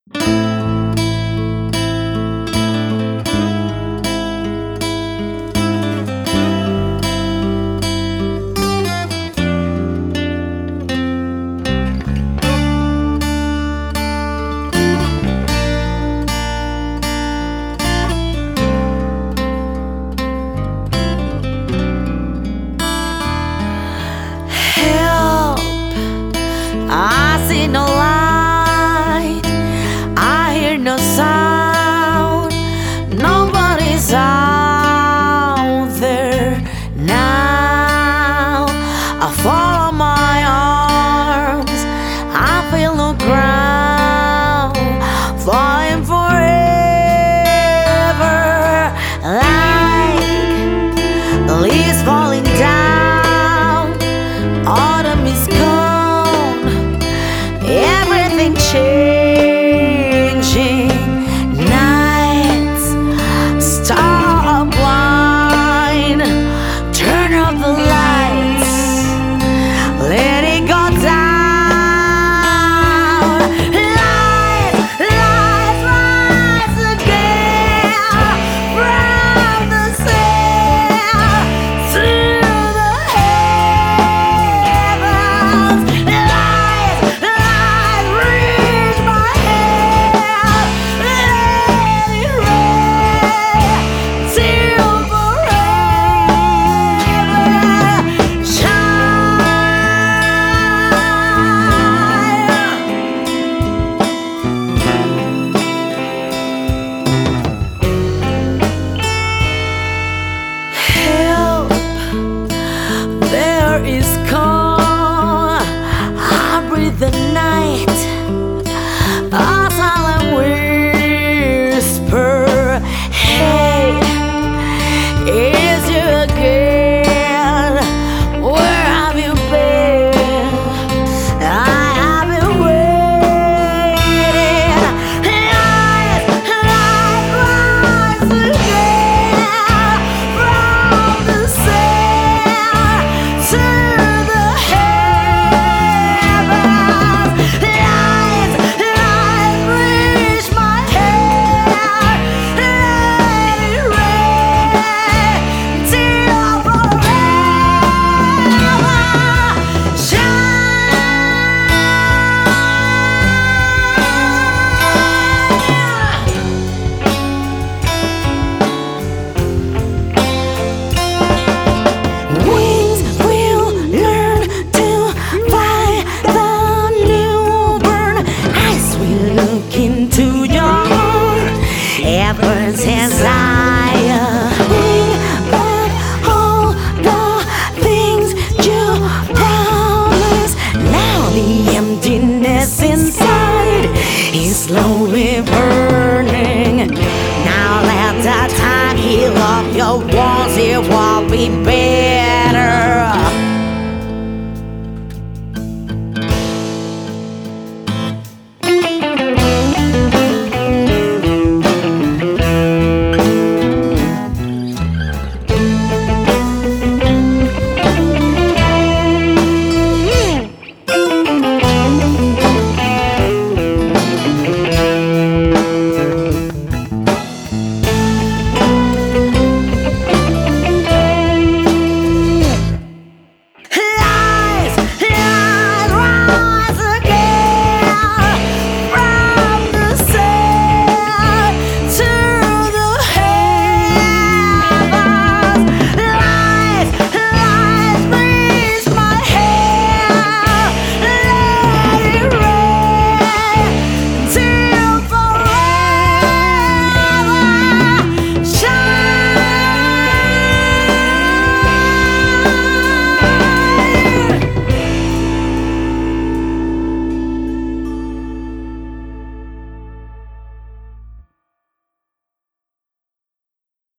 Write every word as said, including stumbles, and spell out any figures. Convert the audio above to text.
I see no light, I hear no sound, nobody's out there now. I fall on my arms, I feel no ground, flying forever like leaves falling down. Autumn is gone, everything changing. Nights, star blind. Turn off the lights, let it go down. Life, life rise again from the sea to the heavens. Life, life reach my hand, let it rain till forever shine. Help, there is calm. I breathe the night, a silent whisper. Hey, is you again? Where have you been? I have been waiting. Life, life rise again from the sea to the heavens. Life, life reach my hand, let it rain till forever shine. Wings will learn to fly the newborn. Eyes will look into your efforts desire. Bring back all the things you promised. Now the emptiness inside is slowly burning. Now let the time heal up your wounds. It will be better.